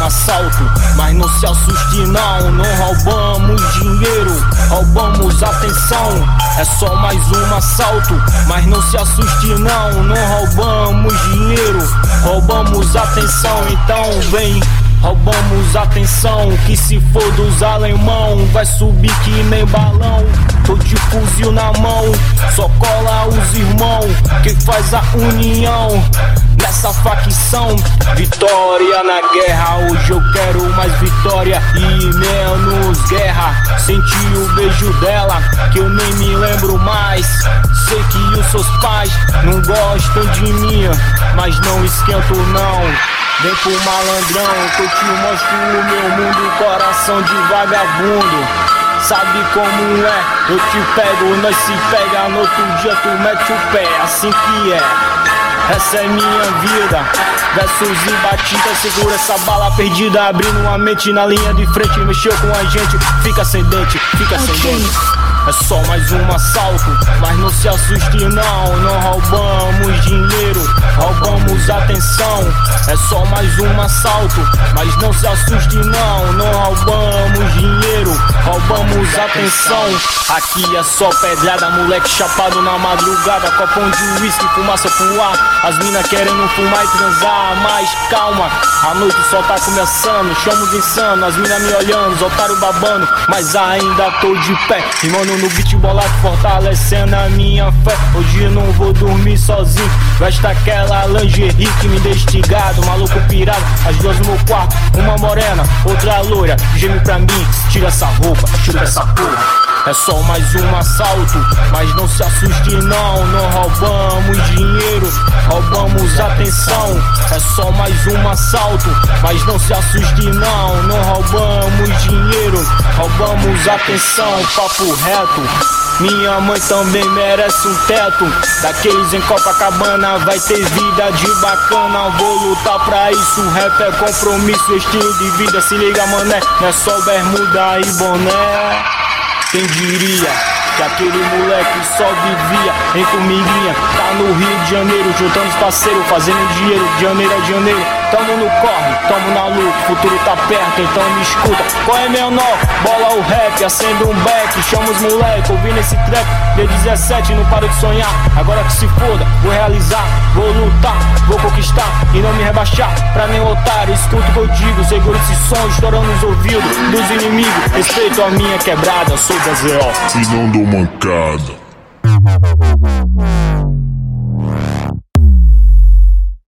assalto, mas não se assuste não. Não roubamos dinheiro, roubamos atenção. É só mais um assalto, mas não se assuste não. Não roubamos dinheiro, roubamos atenção. Então vem, roubamos atenção, que se for dos alemão vai subir que nem balão. Tô de fuzil na mão, só cola os irmãos, que faz a união nessa facção. Vitória na guerra, hoje eu quero mais vitória e menos guerra. Senti o beijo dela, que eu nem me lembro mais. Sei que os seus pais não gostam de mim, mas não esquento não. Vem pro malandrão, que eu te mostro o meu mundo, coração de vagabundo. Sabe como é? Eu te pego, nós se pega, no outro dia tu mete o pé, assim que é. Essa é minha vida, versos e batida, segura essa bala perdida, abrindo uma mente na linha de frente, mexeu com a gente, fica sem dente, fica sem dente. É só mais um assalto, mas não se assuste não. Não roubamos dinheiro, roubamos atenção. É só mais um assalto, mas não se assuste não. Não roubamos dinheiro, roubamos atenção. Aqui é só pedrada, moleque chapado na madrugada, copão de uísque, fumaça pro ar. As mina querendo fumar e transar, mas calma, a noite só tá começando. Chamo de insano, as mina me olhando, os otários babando, mas ainda tô de pé. E mano, no beat bolado, fortalecendo a minha fé. Hoje não vou dormir sozinho, veste aquela lingerie que me deixa instigado, maluco pirado. As duas no meu quarto, uma morena, outra loira. Geme pra mim, tira essa roupa, tira essa porra. É só mais um assalto, mas não se assuste não. Não roubamos dinheiro, roubamos atenção. É só mais um assalto, mas não se assuste não. Não roubamos dinheiro, roubamos atenção. Papo reto, minha mãe também merece um teto. Daqueles em Copacabana, vai ter vida de bacana. Vou lutar pra isso, rap é compromisso, estilo de vida. Se liga mané, não é só bermuda e boné. Quem diria que aquele moleque só vivia em comidinha. Tá no Rio de Janeiro, juntando os parceiros, fazendo dinheiro de janeiro a janeiro. Tamo no corre, tamo na luta, o futuro tá perto, então me escuta. Qual é menor? Bola o rap, acende um beck, chama os moleque, ouvindo esse trap. D17, não paro de sonhar, agora que se foda, vou realizar, vou lutar, vou conquistar e não me rebaixar pra nem otário. Escuta o que eu digo, segura esse som, estourando os ouvidos dos inimigos. Respeito a minha quebrada, sou da ZO e não dou mancada.